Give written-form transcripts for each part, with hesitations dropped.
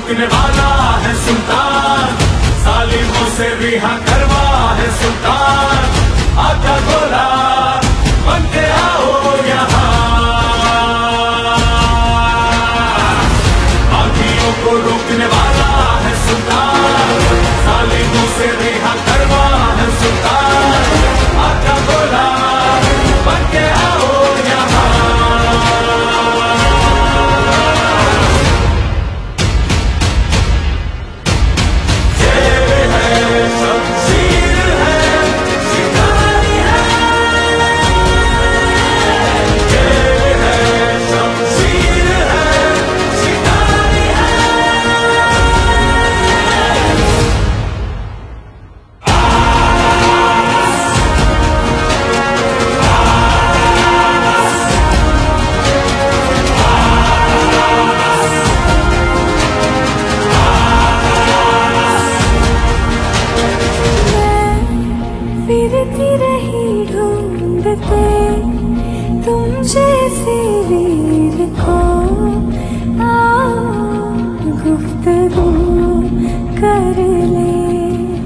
रोकने वाला है सुल्तान, जालिमों से रिहा करवा है सुल्तान। आका गोला बन के आओ यहाँ, बागियों को रोकने वाला है सुल्तान, जालिमों से रिहा करवा है सुल्तान। आका गोला बन के आओ यहाँ। फिरती रही ढूंढते तुम जैसे वीर को, गुफ्तगू कर ले।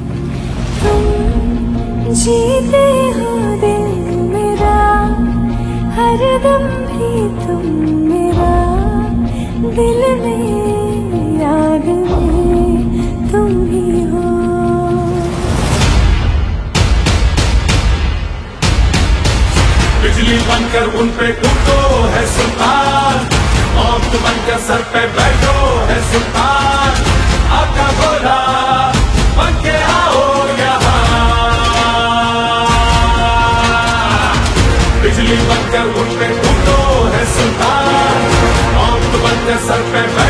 तुम जीते हो दिल मेरा, हर दम भी तुम मेरा, दिल में याद में तुम ही हो। बिजली बनकर उन पे टूटो है सुल्तान, मौत बनकर सर पे बैठो है सुल्तान। आका गोला बन के आओ यहाँ, बिजली बनकर उन पे टूटो है सुल्तान, मौत बनकर सर पे